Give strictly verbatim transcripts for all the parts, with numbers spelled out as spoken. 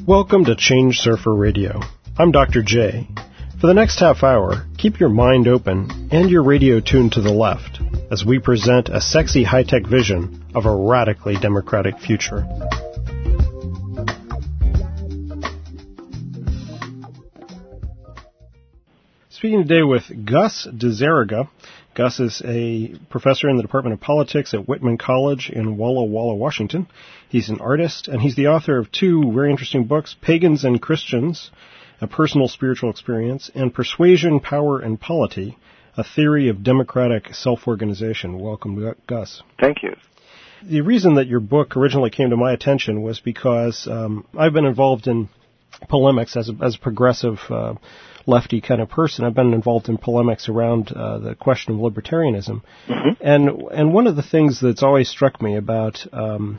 Welcome to Change Surfer Radio. I'm Doctor J. For the next half hour, keep your mind open and your radio tuned to the left as we present a sexy high-tech vision of a radically democratic future. Speaking today with Gus DeZerega. Gus is a professor in the Department of Politics at Whitman College in Walla Walla, Washington. He's an artist, and he's the author of two very interesting books, Pagans and Christians, A Personal Spiritual Experience, and Persuasion, Power, and Polity, A Theory of Democratic Self-Organization. Welcome, Gus. Thank you. The reason that your book originally came to my attention was because um, I've been involved in polemics as a, as a progressive uh, lefty kind of person. I've been involved in polemics around uh, the question of libertarianism. Mm-hmm. And and one of the things that's always struck me about um,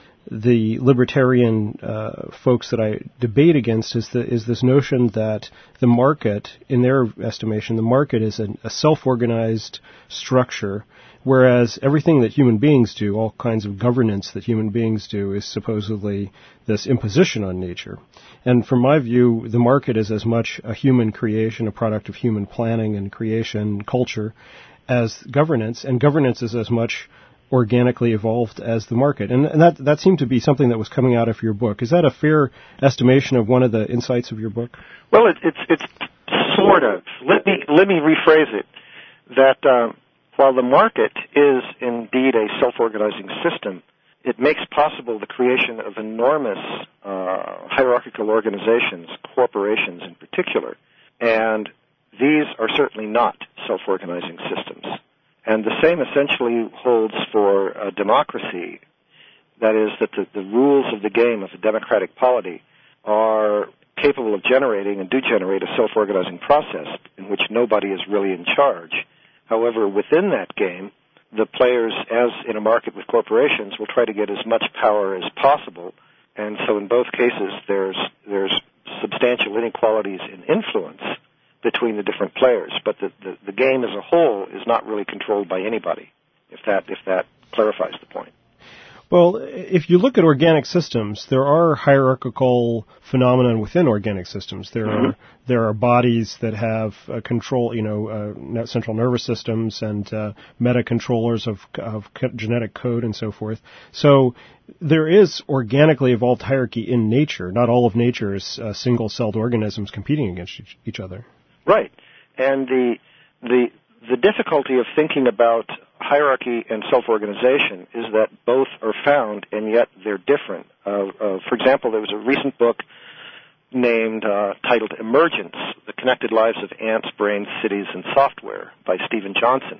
the libertarian uh, folks that I debate against is the, is this notion that the market, in their estimation, the market is a, a self-organized structure, whereas everything that human beings do, all kinds of governance that human beings do, is supposedly this imposition on nature. And from my view, the market is as much a human creation, a product of human planning and creation, culture, as governance, and governance is as much organically evolved as the market. And, and that that seemed to be something that was coming out of your book. Is that a fair estimation of one of the insights of your book? Well, it, it's it's sort of. Let me let me rephrase it. That um, while the market is indeed a self-organizing system, it makes possible the creation of enormous uh, hierarchical organizations, corporations in particular, and these are certainly not self-organizing systems. And the same essentially holds for uh, democracy. That is, that the, the rules of the game of the democratic polity are capable of generating and do generate a self-organizing process in which nobody is really in charge. However, within that game, the players, as in a market with corporations, will try to get as much power as possible. And so in both cases, there's there's substantial inequalities in influence between the different players. But the, the, the game as a whole is not really controlled by anybody, if that if that clarifies the point. Well, if you look at organic systems, there are hierarchical phenomena within organic systems. There mm-hmm. are there are bodies that have uh, control, you know, uh, central nervous systems and uh, meta-controllers of, of genetic code and so forth. So there is organically evolved hierarchy in nature. Not all of nature is uh, single-celled organisms competing against each, each other. Right, and the the the difficulty of thinking about hierarchy and self-organization is that both are found, and yet they're different. Uh, uh, for example, there was a recent book named, uh, titled Emergence, The Connected Lives of Ants, Brains, Cities, and Software by Stephen Johnson.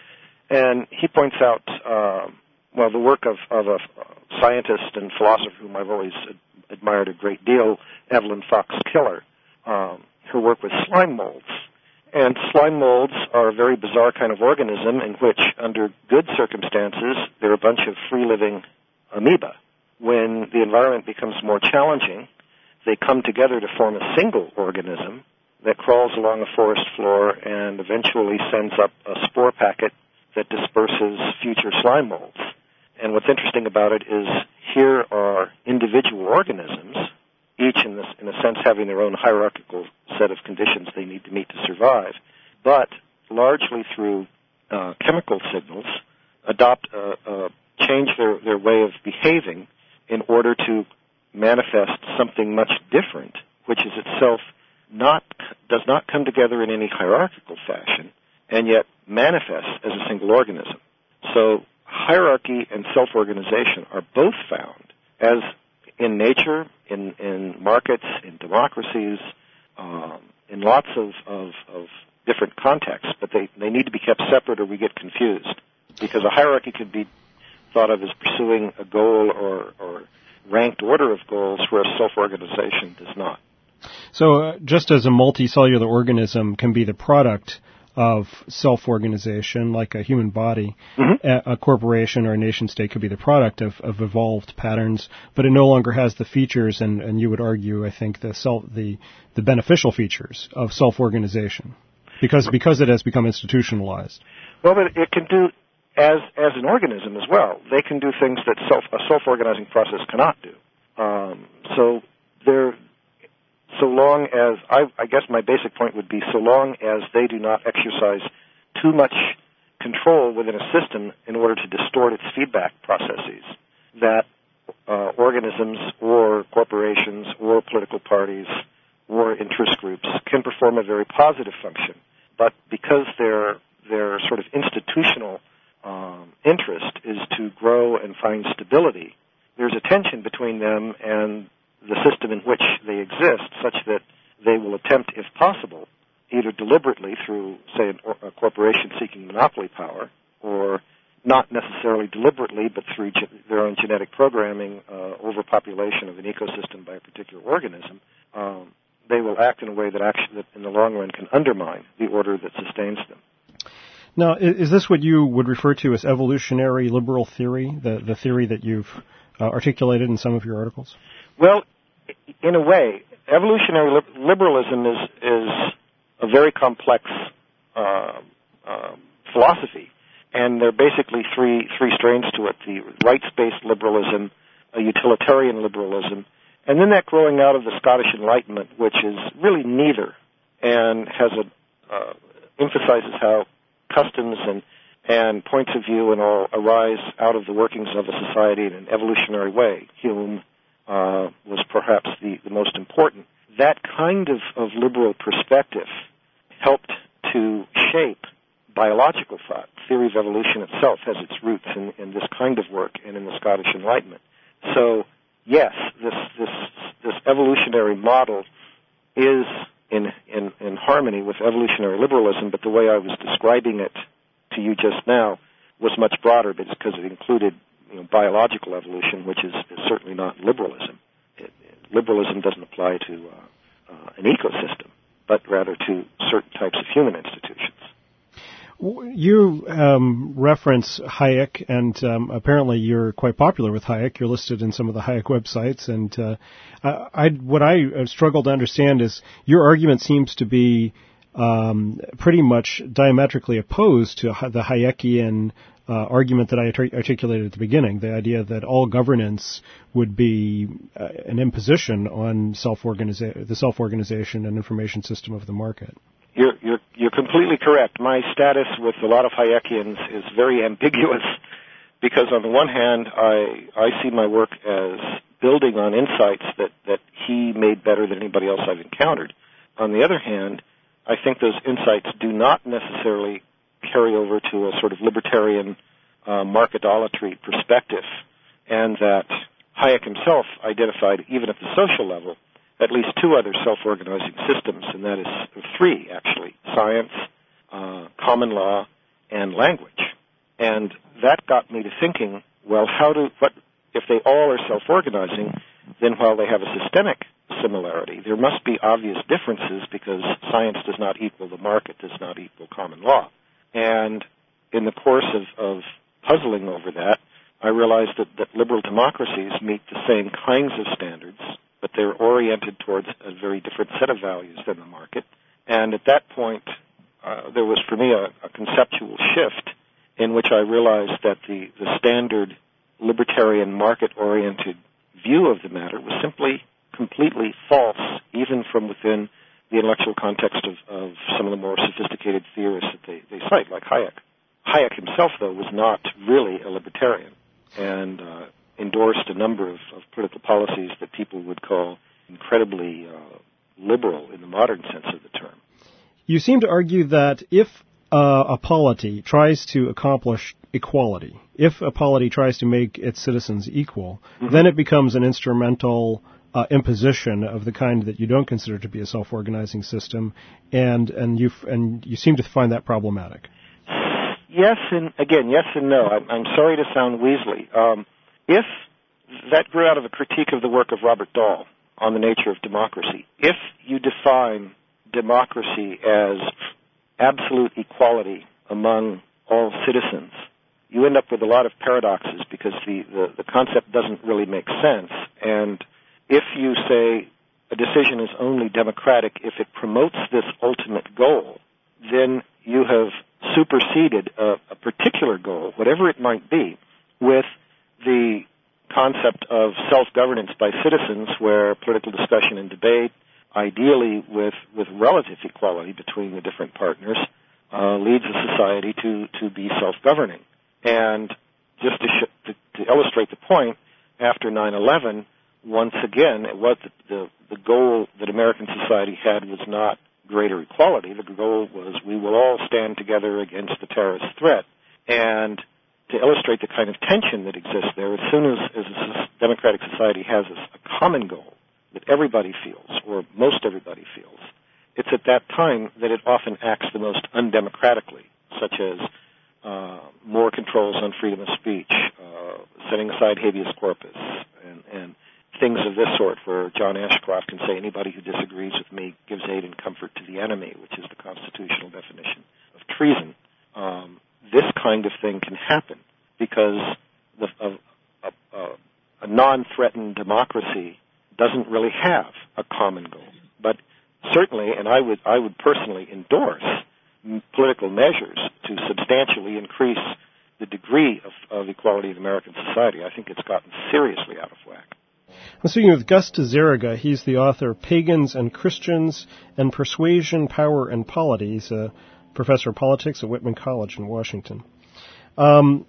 And he points out, uh, well, the work of, of a scientist and philosopher whom I've always admired a great deal, Evelyn Fox Killer, um, her work with slime molds. And slime molds are a very bizarre kind of organism in which, under good circumstances, they're a bunch of free-living amoeba. When the environment becomes more challenging, they come together to form a single organism that crawls along a forest floor and eventually sends up a spore packet that disperses future slime molds. And what's interesting about it is here are individual organisms, each in, this, in a sense having their own hierarchical set of conditions they need to meet to survive, but largely through uh, chemical signals, adopt, uh, uh, change their, their way of behaving in order to manifest something much different, which is itself not, does not come together in any hierarchical fashion, and yet manifests as a single organism. So hierarchy and self-organization are both found as in nature, in, in markets, in democracies, um, in lots of, of, of different contexts, but they, they need to be kept separate or we get confused. Because a hierarchy could be thought of as pursuing a goal or, or ranked order of goals, whereas self-organization does not. So uh, just as a multicellular organism can be the product of self-organization, like a human body, mm-hmm. a, a corporation or a nation-state could be the product of, of evolved patterns, but it no longer has the features, and, and you would argue, I think, the self, the, the beneficial features of self-organization, because because it has become institutionalized. Well, but it can do, as as an organism as well, they can do things that self, a self-organizing process cannot do. Um, so they're, so long as, I, I guess my basic point would be, so long as they do not exercise too much control within a system in order to distort its feedback processes, that uh, organisms or corporations or political parties or interest groups can perform a very positive function. But because their their sort of institutional um, interest is to grow and find stability, there's a tension between them and the system in which they exist, such that they will attempt, if possible, either deliberately through, say, a corporation seeking monopoly power, or not necessarily deliberately, but through ge- their own genetic programming, uh, overpopulation of an ecosystem by a particular organism, um, they will act in a way that actually, that in the long run, can undermine the order that sustains them. Now, is this what you would refer to as evolutionary liberal theory, the, the theory that you've uh, articulated in some of your articles? Well, in a way, evolutionary li- liberalism is is a very complex uh, uh, philosophy, and there are basically three three strains to it: the rights-based liberalism, a utilitarian liberalism, and then that growing out of the Scottish Enlightenment, which is really neither, and has a uh, emphasizes how customs and and points of view and all arise out of the workings of a society in an evolutionary way. Hume uh, was perhaps the, the most important. That kind of, of liberal perspective helped to shape biological thought. Theory of evolution itself has its roots in, in this kind of work and in the Scottish Enlightenment. So, yes, this this this evolutionary model is in, in, in harmony with evolutionary liberalism, but the way I was describing it to you just now was much broader because it included, you know, biological evolution, which is, is certainly not liberalism. It, it, liberalism doesn't apply to uh, uh, an ecosystem, but rather to certain types of human institutions. You um, reference Hayek, and um, apparently you're quite popular with Hayek. You're listed in some of the Hayek websites, and uh, I, what I struggle to understand is your argument seems to be um, pretty much diametrically opposed to the Hayekian uh, argument that I art- articulated at the beginning, the idea that all governance would be uh, an imposition on self-organiza- the self-organization and information system of the market. You're, you're, you're completely correct. My status with a lot of Hayekians is very ambiguous because on the one hand, I, I see my work as building on insights that, that he made better than anybody else I've encountered. On the other hand, I think those insights do not necessarily carry over to a sort of libertarian uh, marketolatry perspective, and that Hayek himself identified, even at the social level, at least two other self-organizing systems, and that is three, actually, science, uh, common law, and language. And that got me to thinking, well, how do, what, if they all are self-organizing, then while they have a systemic similarity, there must be obvious differences because science does not equal the market, does not equal common law. And in the course of, of puzzling over that, I realized that, that liberal democracies meet the same kinds of standards, but they're oriented towards a very different set of values than the market. And at that point, uh, there was for me a, a conceptual shift in which I realized that the, the standard libertarian market-oriented view of the matter was simply completely false, even from within the intellectual context of, of some of the more sophisticated theorists that they, they cite, like Hayek. Hayek himself, though, was not really a libertarian, and uh, endorsed a number of, of political policies that people would call incredibly uh, liberal in the modern sense of the term. You seem to argue that if uh, a polity tries to accomplish equality, if a polity tries to make its citizens equal, mm-hmm. then it becomes an instrumental uh, imposition of the kind that you don't consider to be a self-organizing system, and and you and you seem to find that problematic. Yes, and again, yes and no. I'm, I'm sorry to sound weaselly. Um, If that grew out of a critique of the work of Robert Dahl on the nature of democracy, if you define democracy as absolute equality among all citizens, you end up with a lot of paradoxes because the, the, the concept doesn't really make sense. And if you say a decision is only democratic if it promotes this ultimate goal, then you have superseded a, a particular goal, whatever it might be, with the concept of self-governance by citizens, where political discussion and debate, ideally with, with relative equality between the different partners, uh, leads a society to, to be self-governing. And just to, sh- to, to illustrate the point, after nine eleven, once again, it was the, the, the goal that American society had was not greater equality. The goal was we will all stand together against the terrorist threat. And to illustrate the kind of tension that exists there, as soon as, as a democratic society has a, a common goal that everybody feels, or most everybody feels, it's at that time that it often acts the most undemocratically, such as uh, more controls on freedom of speech, uh, setting aside habeas corpus, and, and things of this sort, where John Ashcroft can say anybody who disagrees with me gives aid and comfort to the enemy, which is the constitutional definition of treason. Um, this kind of thing can happen because the, a, a, a, a non-threatened democracy doesn't really have a common goal. But certainly, and I would I would personally endorse m- political measures to substantially increase the degree of, of equality in American society. I think it's gotten seriously out of whack. I'm speaking with Gus Dzeraga. He's the author of Pagans and Christians and Persuasion, Power, and Polity. He's a professor of politics at Whitman College in Washington. Um,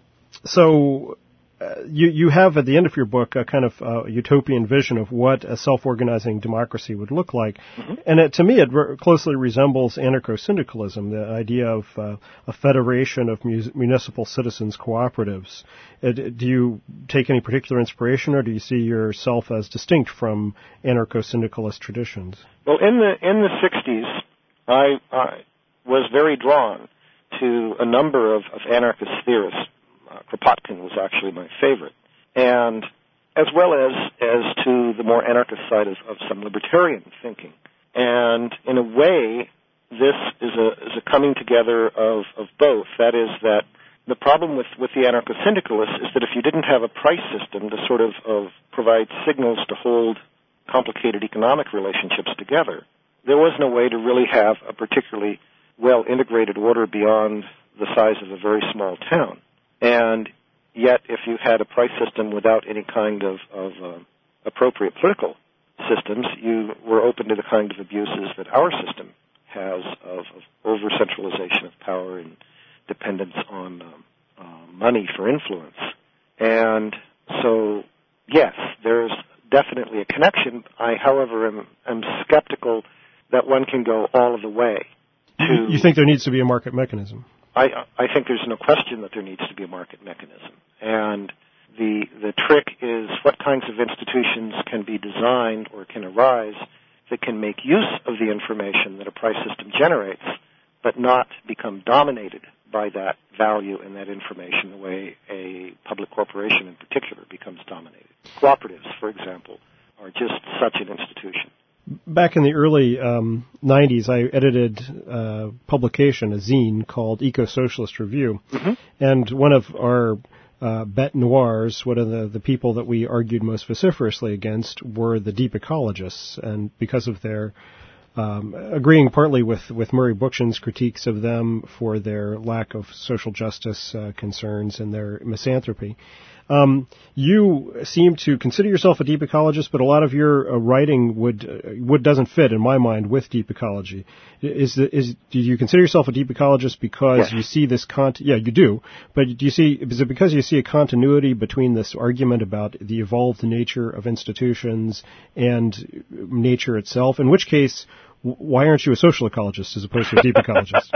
so uh, you, you have at the end of your book a kind of uh, utopian vision of what a self-organizing democracy would look like. Mm-hmm. And it, to me, it re- closely resembles anarcho-syndicalism, the idea of uh, a federation of mu- municipal citizens cooperatives. Uh, do you take any particular inspiration, or do you see yourself as distinct from anarcho-syndicalist traditions? Well, in the in the sixties, I, I was very drawn to a number of, of anarchist theorists. Uh, Kropotkin was actually my favorite, and as well as as to the more anarchist side of, of some libertarian thinking. And in a way, this is a is a coming together of, of both. That is that the problem with, with the anarcho-syndicalists is that if you didn't have a price system to sort of, of provide signals to hold complicated economic relationships together, there was no way to really have a particularly well-integrated order beyond the size of a very small town. And yet, if you had a price system without any kind of, of uh, appropriate political systems, you were open to the kind of abuses that our system has of, of over-centralization of power and dependence on um, uh, money for influence. And so, yes, there's definitely a connection. I, however, am, am skeptical that one can go all of the way. To, you think there needs to be a market mechanism? I, I think there's no question that there needs to be a market mechanism. And the the trick is what kinds of institutions can be designed or can arise that can make use of the information that a price system generates, but not become dominated by that value and that information the way a public corporation in particular becomes dominated. Cooperatives, for example, are just such an institution. Back in the early um, nineties, I edited a publication, a zine, called Eco-Socialist Review. Mm-hmm. And one of our uh, bête noirs, one of the, the people that we argued most vociferously against, were the deep ecologists. And because of their um, agreeing partly with, with Murray Bookchin's critiques of them for their lack of social justice uh, concerns and their misanthropy, Um, you seem to consider yourself a deep ecologist, but a lot of your uh, writing would uh, would doesn't fit, in my mind, with deep ecology. Is the, is do you consider yourself a deep ecologist because yes. you see this cont? Yeah, you do. But do you see? Is it because you see a continuity between this argument about the evolved nature of institutions and nature itself? In which case, why aren't you a social ecologist as opposed to a deep ecologist?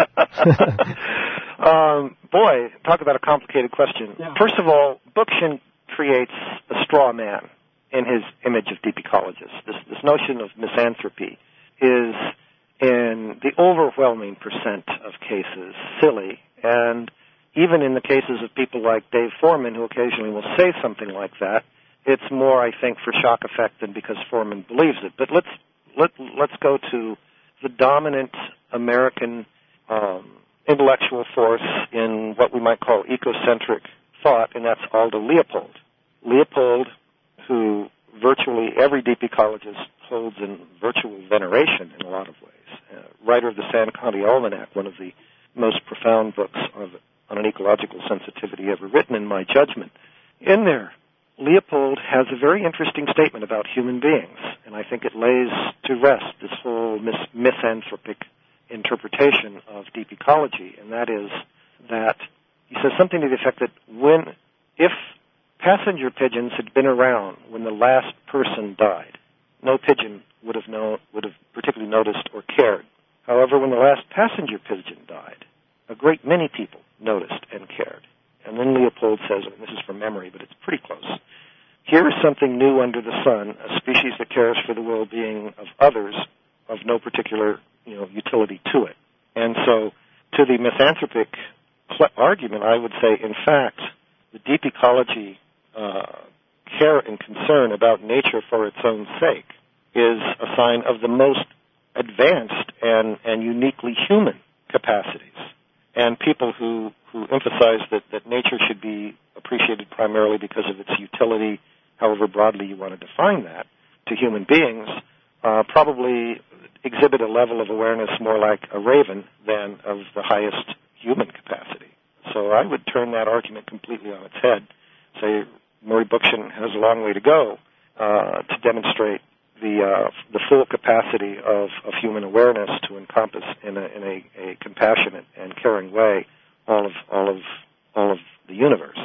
Um, boy, talk about a complicated question. Yeah. First of all, Bookchin creates a straw man in his image of deep ecologists. This, this notion of misanthropy is, in the overwhelming percent of cases, silly. And even in the cases of people like Dave Foreman, who occasionally will say something like that, it's more, I think, for shock effect than because Foreman believes it. But let's let, let's go to the dominant American um, intellectual force in what we might call ecocentric thought, and that's Aldo Leopold. Leopold, who virtually every deep ecologist holds in virtual veneration in a lot of ways, uh, writer of the San Conti Almanac, one of the most profound books of, on an ecological sensitivity ever written, in my judgment. In there, Leopold has a very interesting statement about human beings, and I think it lays to rest this whole mis- misanthropic interpretation of deep ecology, and that is that he says something to the effect that when, if passenger pigeons had been around when the last person died, no pigeon would have known, would have particularly noticed or cared. However, when the last passenger pigeon died, a great many people noticed and cared. And then Leopold says, and this is from memory, but it's pretty close, here is something new under the sun, a species that cares for the well-being of others of no particular, you know, utility to it. And so, to the misanthropic pl- argument, I would say, in fact, the deep ecology uh, care and concern about nature for its own sake is a sign of the most advanced and, and uniquely human capacities. And people who, who emphasize that, that nature should be appreciated primarily because of its utility, however broadly you want to define that, to human beings, uh, probably exhibit a level of awareness more like a raven than of the highest human capacity. So I would turn that argument completely on its head, say Murray Bookchin has a long way to go uh, to demonstrate the uh, the full capacity of, of human awareness to encompass in a in a, a compassionate and caring way all of all of all of the universe.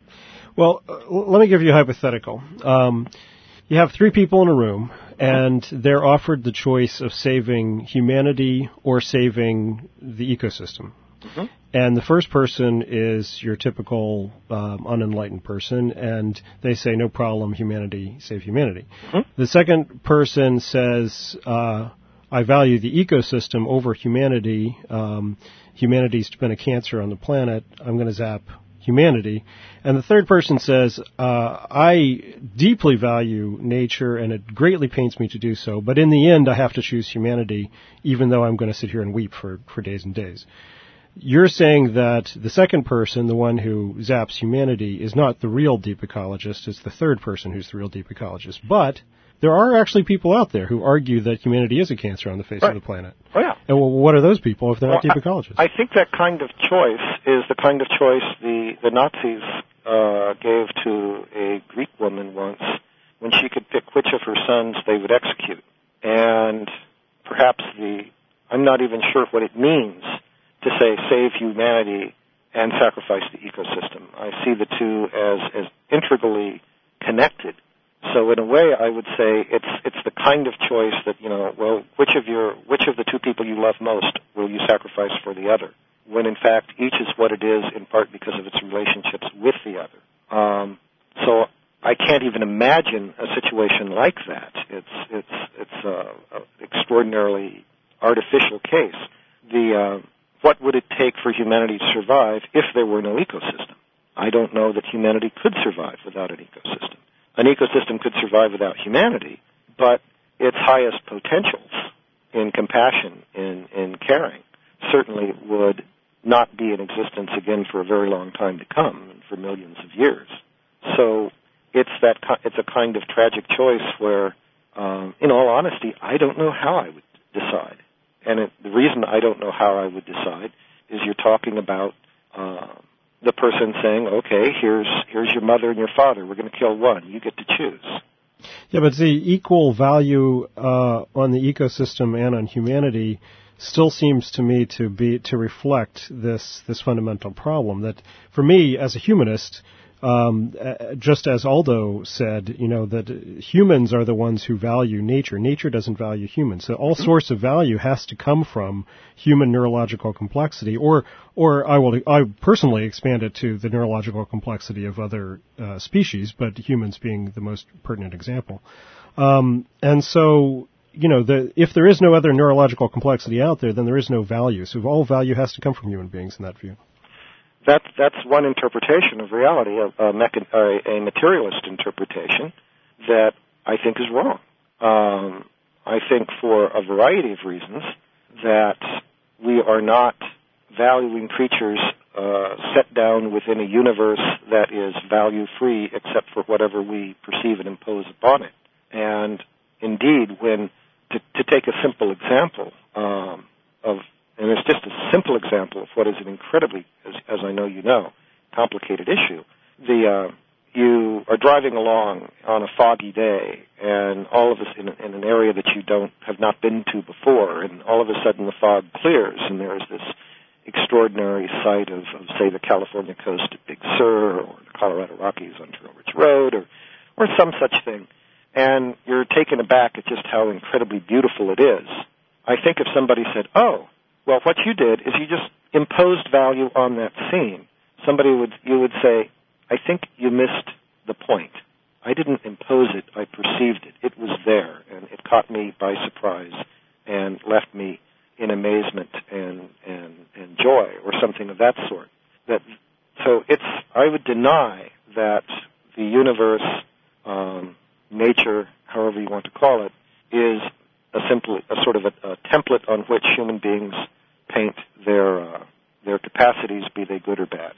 Well, uh, let me give you a hypothetical. Um, you have three people in a room, and they're offered the choice of saving humanity or saving the ecosystem. Mm-hmm. And the first person is your typical um, unenlightened person, and they say, no problem, humanity, save humanity. Mm-hmm. The second person says, uh, I value the ecosystem over humanity. Um, humanity's been a cancer on the planet. I'm going to zap humanity. And the third person says, uh, I deeply value nature, and it greatly pains me to do so, but in the end, I have to choose humanity, even though I'm going to sit here and weep for, for days and days. You're saying that the second person, the one who zaps humanity, is not the real deep ecologist. It's the third person who's the real deep ecologist. But there are actually people out there who argue that humanity is a cancer on the face right. of the planet. Oh, yeah. And well, what are those people if they're well, not deep ecologists? I, I think that kind of choice is the kind of choice the, the Nazis uh, gave to a Greek woman once when she could pick which of her sons they would execute. And perhaps the, I'm not even sure what it means to say save humanity and sacrifice the ecosystem. I see the two as, as integrally connected. So in a way, I would say it's it's the kind of choice that, you know, well, which of your which of the two people you love most will you sacrifice for the other? When in fact each is what it is in part because of its relationships with the other. Um, so I can't even imagine a situation like that. It's it's it's an extraordinarily artificial case. The uh, what would it take for humanity to survive if there were no ecosystem? I don't know that humanity could survive without an ecosystem. An ecosystem could survive without humanity, but its highest potentials in compassion, in, in caring, certainly would not be in existence again for a very long time to come, for millions of years. So it's that it's a kind of tragic choice where, um, in all honesty, I don't know how I would decide. And it, the reason I don't know how I would decide is you're talking about uh, the person saying, okay, here's here's your mother and your father. We're going to kill one. You get to choose. Yeah, but the equal value uh, on the ecosystem and on humanity still seems to me to be to reflect this this fundamental problem. That for me, as a humanist, um, just as Aldo said, you know, that humans are the ones who value nature. Nature doesn't value humans. So all source of value has to come from human neurological complexity, or or I will I personally expand it to the neurological complexity of other uh, species, but humans being the most pertinent example. Um, and so, you know, the, if there is no other neurological complexity out there, then there is no value. So all value has to come from human beings in that view. That's that's one interpretation of reality, a, a, mechan- a materialist interpretation that I think is wrong. Um, I think for a variety of reasons that we are not valuing creatures uh, set down within a universe that is value-free except for whatever we perceive and impose upon it. And indeed, when to, to take a simple example um, of and it's just a simple example of what is an incredibly, as, as I know you know, complicated issue. The uh, you are driving along on a foggy day, and all of a in, in an area that you don't have not been to before, and all of a sudden the fog clears, and there's this extraordinary sight of, of say, the California coast at Big Sur, or the Colorado Rockies on Turtle Ridge Road, or or some such thing, and you're taken aback at just how incredibly beautiful it is. I think if somebody said, "Oh, well, what you did is you just imposed value on that scene," somebody would you would say, "I think you missed the point. I didn't impose it, I perceived it. It was there, and it caught me by surprise and left me in amazement and, and, and joy," or something of that sort. That, so it's, I would deny that the universe, um, nature, however you want to call it, is a simple, a sort of a, a template on which human beings paint their, uh, their capacities, be they good or bad.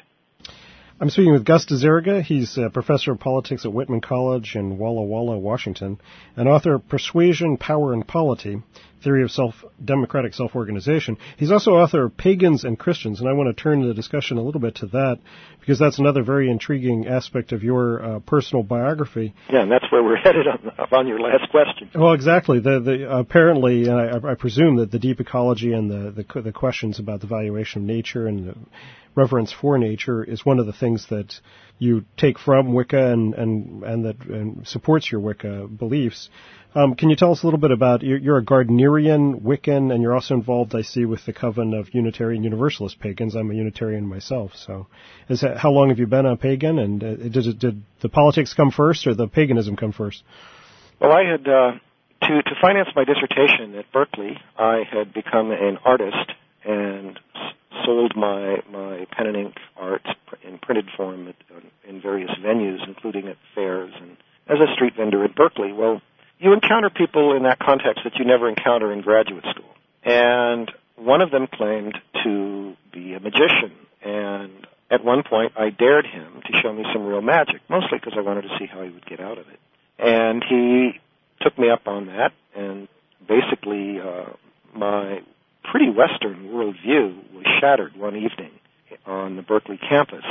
I'm speaking with Gus DeZerga. He's a professor of politics at Whitman College in Walla Walla, Washington, and author of Persuasion, Power, and Polity, Theory of Self Democratic Self-Organization. He's also author of Pagans and Christians, and I want to turn the discussion a little bit to that, because that's another very intriguing aspect of your uh, personal biography. Yeah, and that's where we're headed on, on your last question. Well, exactly. The, the, apparently, and I, I presume that the deep ecology and the, the, the questions about the valuation of nature and the reverence for nature is one of the things that you take from Wicca and and, and that and supports your Wicca beliefs. Um, can you tell us a little bit about, you're, you're a Gardnerian Wiccan, and you're also involved, I see, with the Coven of Unitarian Universalist Pagans. I'm a Unitarian myself. So is that, how long have you been a pagan, and uh, did, it, did the politics come first or the paganism come first? Well, I had, uh, to, to finance my dissertation at Berkeley, I had become an artist and sold my, my pen and ink art in printed form at, in various venues, including at fairs and as a street vendor at Berkeley. Well, you encounter people in that context that you never encounter in graduate school. And one of them claimed to be a magician. And at one point, I dared him to show me some real magic, mostly because I wanted to see how he would get out of it. And he took me up on that, and basically uh, my pretty Western worldview was shattered one evening on the Berkeley campus.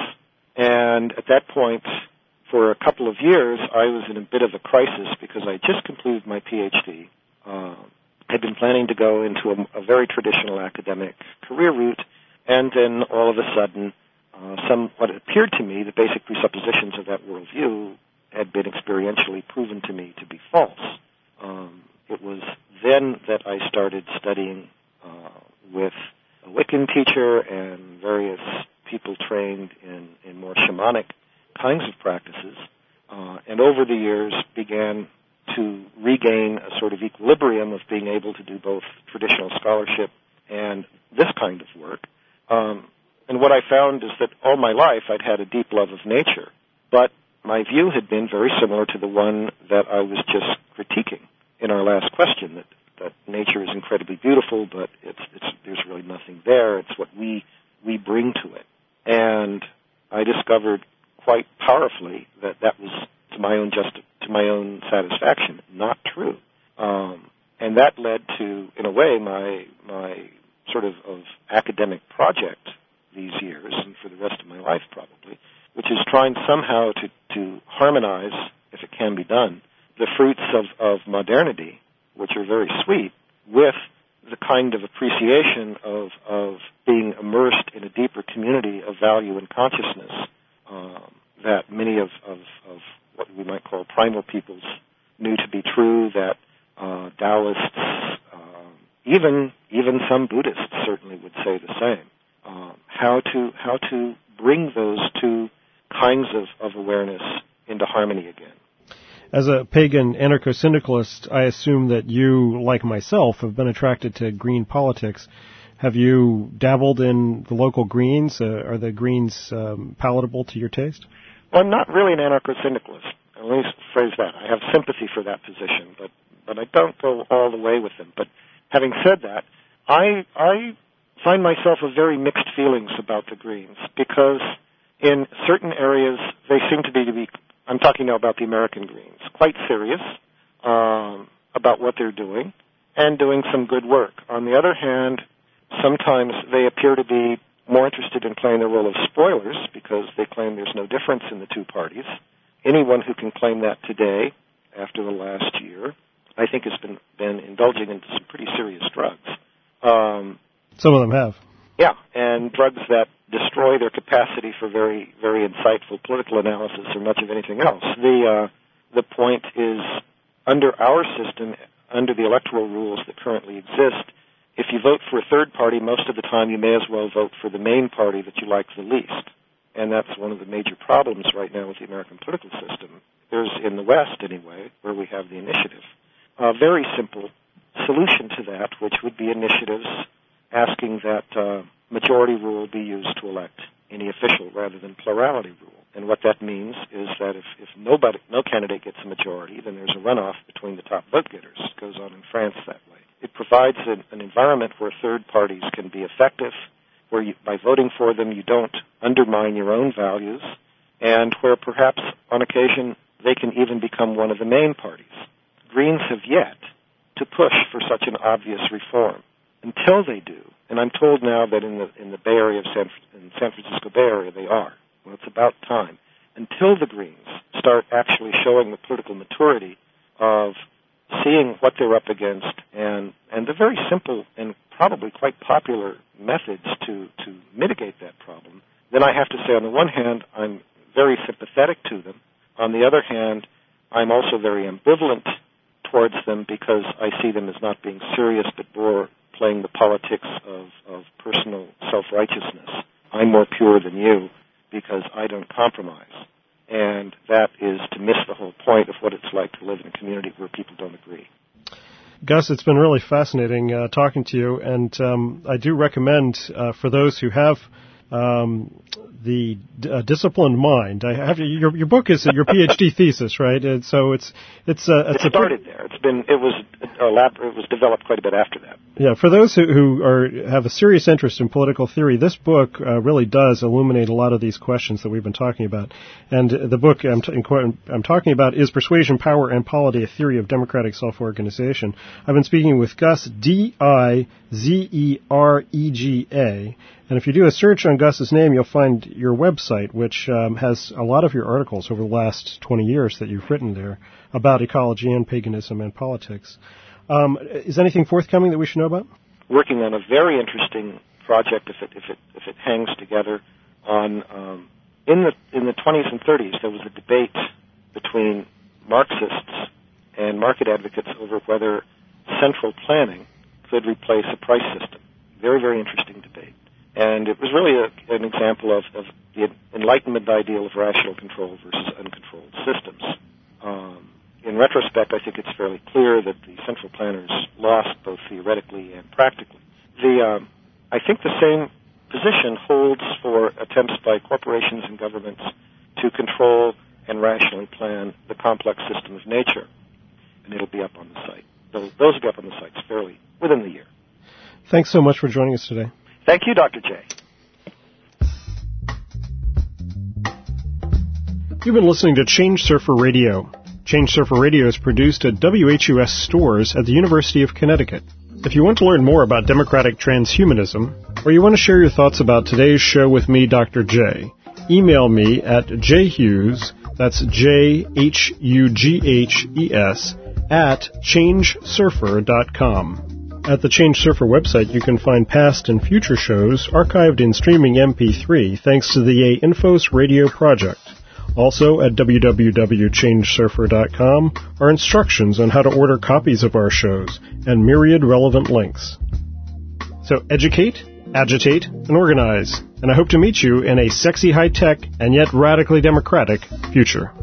And at that point, for a couple of years, I was in a bit of a crisis because I had just completed my P H D. Uh, I'd been planning to go into a, a very traditional academic career route, and then all of a sudden, uh, some what appeared to me, the basic presuppositions of that worldview had been experientially proven to me to be false. Um, it was then that I started studying uh, with a Wiccan teacher and various people trained in, in more shamanic kinds of practices, uh, and over the years began to regain a sort of equilibrium of being able to do both traditional scholarship and this kind of work. Um, and what I found is that all my life I'd had a deep love of nature, but my view had been very similar to the one that I was just critiquing in our last question, that, that nature is incredibly beautiful, but it's, it's, there's really nothing there. It's what we, we bring to it. And I discovered quite powerfully that that was, to my own just to my own satisfaction, not true. Um, and that led to, in a way, my my sort of, of academic project these years, and for the rest of my life probably, which is trying somehow to, to harmonize, if it can be done, the fruits of, of modernity, which are very sweet, with the kind of appreciation of, of being immersed in a deeper community of value and consciousness um, that many of, of, of what we might call primal peoples knew to be true, that uh, Taoists, uh, even even some Buddhists certainly would say the same. Um, how to how to bring those two kinds of, of awareness into harmony again. As a pagan anarcho-syndicalist, I assume that you, like myself, have been attracted to green politics. Have you dabbled in the local Greens? Uh, are the Greens um, palatable to your taste? Well, I'm not really an anarcho-syndicalist. Let me phrase that. I have sympathy for that position, but, but I don't go all the way with them. But having said that, I I find myself with very mixed feelings about the Greens, because in certain areas they seem to be, to be I'm talking now about the American Greens, quite serious um, about what they're doing and doing some good work. On the other hand, sometimes they appear to be more interested in playing the role of spoilers, because they claim there's no difference in the two parties, anyone who can claim that today, after the last year, I think has been, been indulging in some pretty serious drugs. Um, some of them have. Yeah, and drugs that destroy their capacity for very, very insightful political analysis or much of anything else. The, uh, the point is, under our system, under the electoral rules that currently exist, if you vote for a third party, most of the time you may as well vote for the main party that you like the least. And that's one of the major problems right now with the American political system. There's, in the West anyway, where we have the initiative. A very simple solution to that, which would be initiatives asking that uh, majority rule be used to elect any official rather than plurality rule. And what that means is that if, if nobody, no candidate gets a majority, then there's a runoff between the top vote getters. It goes on in France that way. It provides an, an environment where third parties can be effective, where you, by voting for them you don't undermine your own values, and where perhaps on occasion they can even become one of the main parties. Greens have yet to push for such an obvious reform. Until they do, and I'm told now that in the in the Bay Area of San, in San Francisco Bay Area they are. Well, it's about time. Until the Greens start actually showing the political maturity of seeing what they're up against and, and the very simple and probably quite popular methods to, to mitigate that problem, then I have to say on the one hand I'm very sympathetic to them. On the other hand, I'm also very ambivalent towards them because I see them as not being serious but more playing the politics of, of personal self-righteousness. I'm more pure than you because I don't compromise. And that is to miss the whole point of what it's like to live in a community where people don't agree. Gus, it's been really fascinating uh, talking to you, and um, I do recommend uh, for those who have um, the uh, disciplined mind. I have your your book is your PhD thesis, right? And so it's it's uh, it's it started a, there. It's been it was elaborate. It was developed quite a bit after that. Yeah, for those who, who are have a serious interest in political theory, this book uh, really does illuminate a lot of these questions that we've been talking about. And the book I'm, t- I'm talking about is Persuasion, Power, and Polity: A Theory of Democratic Self-Organization. I've been speaking with Gus, D I Z E R E G A. And if you do a search on Gus's name, you'll find your website, which um, has a lot of your articles over the last twenty years that you've written there about ecology and paganism and politics. Um, is anything forthcoming that we should know about? Working on a very interesting project, if it if it if it hangs together. On um, in the in the twenties and thirties, there was a debate between Marxists and market advocates over whether central planning could replace a price system. Very very interesting debate, and it was really a, an example of, of the Enlightenment ideal of rational control versus uncontrolled systems. Um, In retrospect, I think it's fairly clear that the central planners lost both theoretically and practically. The, um, I think the same position holds for attempts by corporations and governments to control and rationally plan the complex system of nature. And it'll be up on the site. Those, those will be up on the sites fairly within the year. Thanks so much for joining us today. Thank you, Doctor J. You've been listening to Change Surfer Radio. Change Surfer Radio is produced at W H U S stores at the University of Connecticut. If you want to learn more about democratic transhumanism, or you want to share your thoughts about today's show with me, Doctor J, email me at jhughes, that's J H U G H E S, at change surfer dot com. At the Change Surfer website, you can find past and future shows archived in streaming M P three thanks to the A Infos Radio project. Also, at w w w dot change surfer dot com are instructions on how to order copies of our shows and myriad relevant links. So educate, agitate, and organize, and I hope to meet you in a sexy high-tech and yet radically democratic future.